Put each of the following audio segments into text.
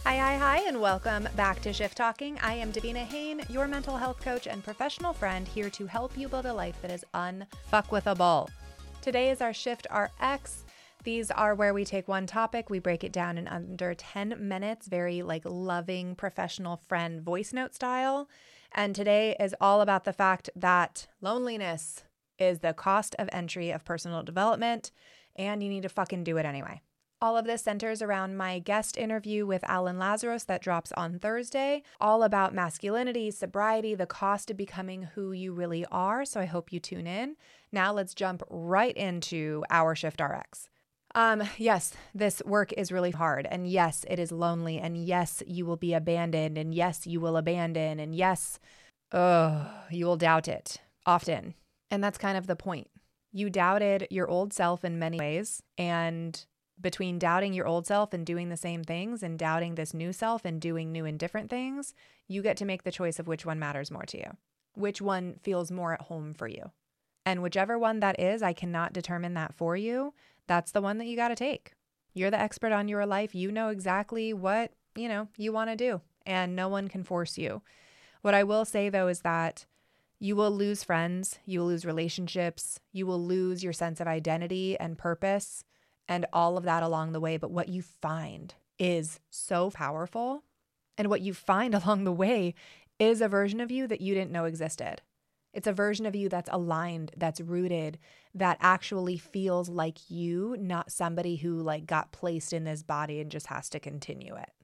Hi, and welcome back to Shift Talking. I am Davina Hain, your mental health coach and professional friend, here to help you build a life that is unfuckwithable. Today is our Shift RX. These are where we take one topic, we break it down in under 10 minutes, very loving professional friend voice note style. And today is all about the fact that loneliness is the cost of entry of personal development, and you need to fucking do it anyway. All of this centers around my guest interview with Alan Lazarus that drops on Thursday, all about masculinity, sobriety, the cost of becoming who you really are. So I hope you tune in. Now let's jump right into our Shift RX. Yes, this work is really hard, and yes, it is lonely, and yes, you will be abandoned, and yes, you will abandon, and yes, you will doubt it often. And that's kind of the point. You doubted your old self in many ways, and between doubting your old self and doing the same things and doubting this new self and doing new and different things, you get to make the choice of which one matters more to you, which one feels more at home for you. And whichever one that is, I cannot determine that for you. That's the one that you got to take. You're the expert on your life. You know exactly what, you want to do, and no one can force you. What I will say though is that you will lose friends, you will lose relationships, you will lose your sense of identity and purpose and all of that along the way. But what you find is so powerful. And what you find along the way is a version of you that you didn't know existed. It's a version of you that's aligned, that's rooted, that actually feels like you, not somebody who got placed in this body and just has to continue it.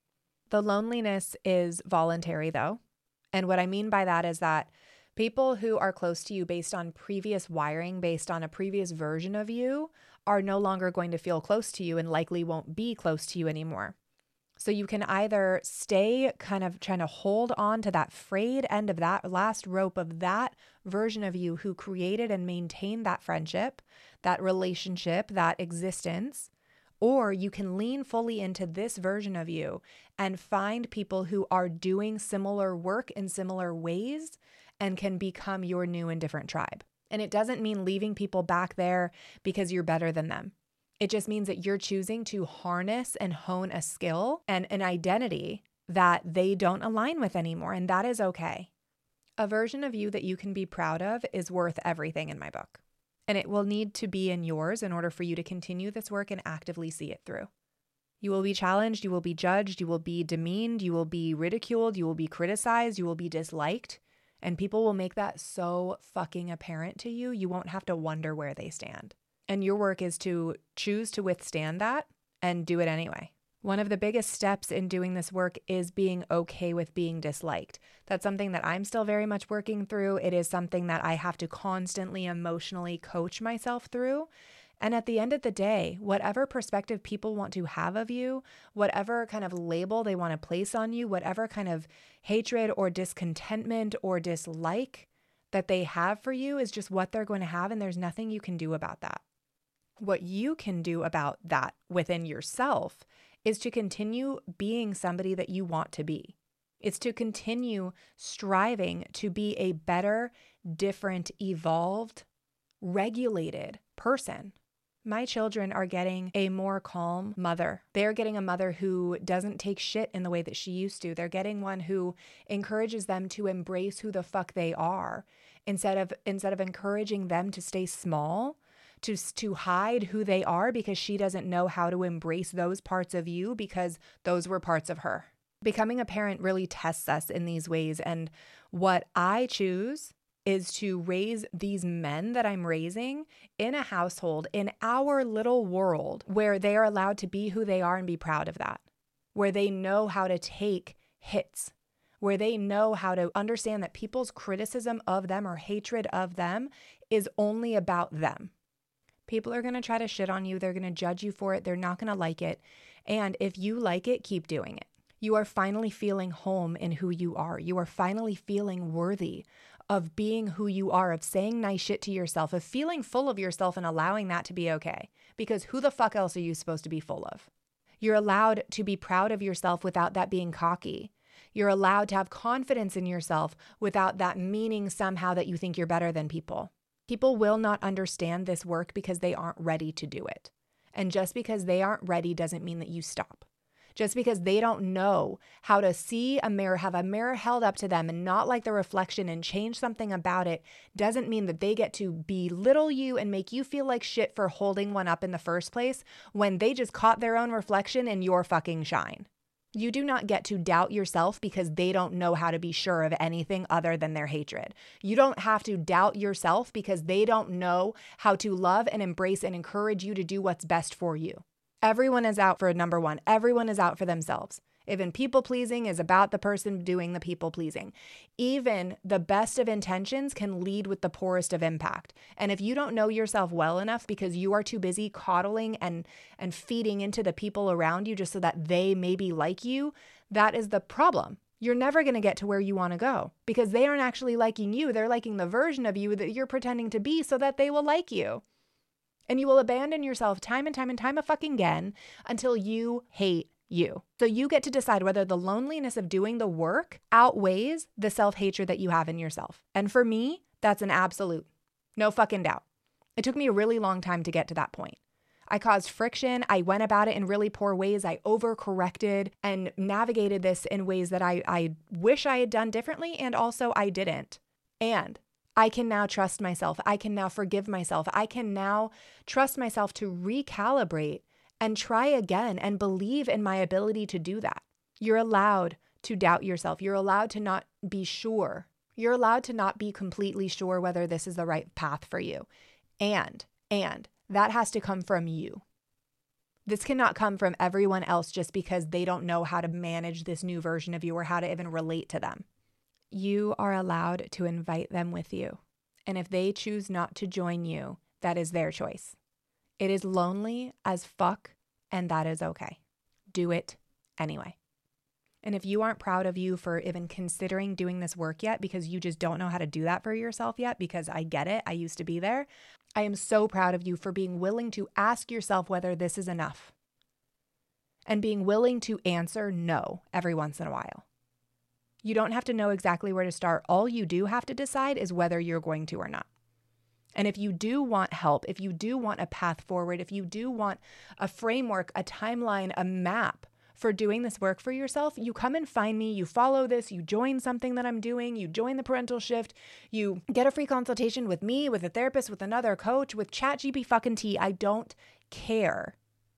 The loneliness is voluntary though. And what I mean by that is that people who are close to you based on previous wiring, based on a previous version of you, are no longer going to feel close to you and likely won't be close to you anymore. So you can either stay kind of trying to hold on to that frayed end of that last rope of that version of you who created and maintained that friendship, that relationship, that existence, or you can lean fully into this version of you and find people who are doing similar work in similar ways and can become your new and different tribe. And it doesn't mean leaving people back there because you're better than them. It just means that you're choosing to harness and hone a skill and an identity that they don't align with anymore. And that is okay. A version of you that you can be proud of is worth everything in my book. And it will need to be in yours in order for you to continue this work and actively see it through. You will be challenged, you will be judged, you will be demeaned, you will be ridiculed, you will be criticized, you will be disliked. And people will make that so fucking apparent to you, you won't have to wonder where they stand. And your work is to choose to withstand that and do it anyway. One of the biggest steps in doing this work is being okay with being disliked. That's something that I'm still very much working through. It is something that I have to constantly emotionally coach myself through. And at the end of the day, whatever perspective people want to have of you, whatever kind of label they want to place on you, whatever kind of hatred or discontentment or dislike that they have for you is just what they're going to have, and there's nothing you can do about that. What you can do about that within yourself is to continue being somebody that you want to be. It's to continue striving to be a better, different, evolved, regulated person. My children are getting a more calm mother. They're getting a mother who doesn't take shit in the way that she used to. They're getting one who encourages them to embrace who the fuck they are instead of encouraging them to stay small, to hide who they are because she doesn't know how to embrace those parts of you because those were parts of her. Becoming a parent really tests us in these ways. And what I choose is to raise these men that I'm raising in a household, in our little world, where they are allowed to be who they are and be proud of that, where they know how to take hits, where they know how to understand that people's criticism of them or hatred of them is only about them. People are going to try to shit on you. They're going to judge you for it. They're not going to like it. And if you like it, keep doing it. You are finally feeling home in who you are. You are finally feeling worthy of being who you are, of saying nice shit to yourself, of feeling full of yourself and allowing that to be okay. Because who the fuck else are you supposed to be full of? You're allowed to be proud of yourself without that being cocky. You're allowed to have confidence in yourself without that meaning somehow that you think you're better than people. People will not understand this work because they aren't ready to do it. And just because they aren't ready doesn't mean that you stop. Just because they don't know how to see a mirror, have a mirror held up to them and not like the reflection and change something about it, doesn't mean that they get to belittle you and make you feel like shit for holding one up in the first place when they just caught their own reflection in your fucking shine. You do not get to doubt yourself because they don't know how to be sure of anything other than their hatred. You don't have to doubt yourself because they don't know how to love and embrace and encourage you to do what's best for you. Everyone is out for number one. Everyone is out for themselves. Even people pleasing is about the person doing the people pleasing. Even the best of intentions can lead with the poorest of impact. And if you don't know yourself well enough because you are too busy coddling and feeding into the people around you just so that they maybe like you, that is the problem. You're never going to get to where you want to go because they aren't actually liking you. They're liking the version of you that you're pretending to be so that they will like you. And you will abandon yourself time and time and time fucking again until you hate you. So you get to decide whether the loneliness of doing the work outweighs the self-hatred that you have in yourself. And for me, that's an absolute. No fucking doubt. It took me a really long time to get to that point. I caused friction. I went about it in really poor ways. I overcorrected and navigated this in ways that I wish I had done differently, and also I didn't. And I can now trust myself. I can now forgive myself. I can now trust myself to recalibrate and try again and believe in my ability to do that. You're allowed to doubt yourself. You're allowed to not be sure. You're allowed to not be completely sure whether this is the right path for you. And that has to come from you. This cannot come from everyone else just because they don't know how to manage this new version of you or how to even relate to them. You are allowed to invite them with you. And if they choose not to join you, that is their choice. It is lonely as fuck, and that is okay. Do it anyway. And if you aren't proud of you for even considering doing this work yet because you just don't know how to do that for yourself yet, because I get it, I used to be there, I am so proud of you for being willing to ask yourself whether this is enough and being willing to answer no every once in a while. You don't have to know exactly where to start. All you do have to decide is whether you're going to or not. And if you do want help, if you do want a path forward, if you do want a framework, a timeline, a map for doing this work for yourself, you come and find me, you follow this, you join something that I'm doing, you join the Parental Shift, you get a free consultation with me, with a therapist, with another coach, with ChatGPT. I don't care.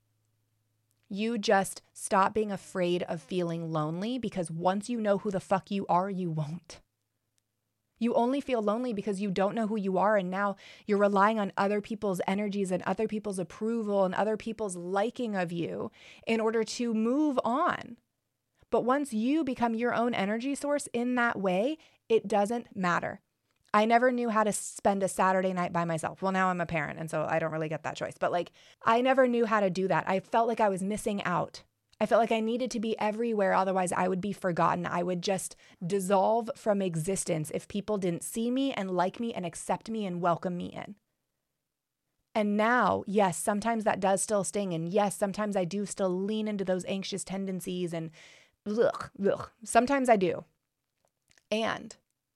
You just stop being afraid of feeling lonely, because once you know who the fuck you are, you won't. You only feel lonely because you don't know who you are, and now you're relying on other people's energies and other people's approval and other people's liking of you in order to move on. But once you become your own energy source in that way, it doesn't matter. I never knew how to spend a Saturday night by myself. Well, now I'm a parent, and so I don't really get that choice. But I never knew how to do that. I felt like I was missing out. I felt like I needed to be everywhere, otherwise I would be forgotten. I would just dissolve from existence if people didn't see me and like me and accept me and welcome me in. And now, yes, sometimes that does still sting. And yes, sometimes I do still lean into those anxious tendencies and sometimes I do. And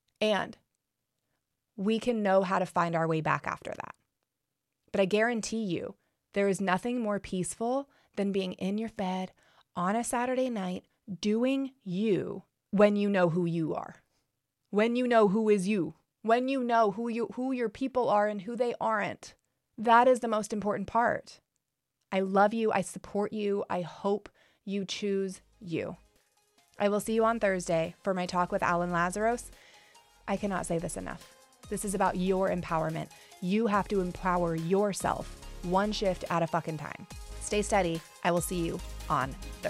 we can know how to find our way back after that. But I guarantee you, there is nothing more peaceful than being in your bed on a Saturday night doing you when you know who you are, when you know who is you, when you know who your people are and who they aren't. That is the most important part. I love you. I support you. I hope you choose you. I will see you on Thursday for my talk with Alan Lazaros. I cannot say this enough. This is about your empowerment. You have to empower yourself one shift at a fucking time. Stay steady. I will see you on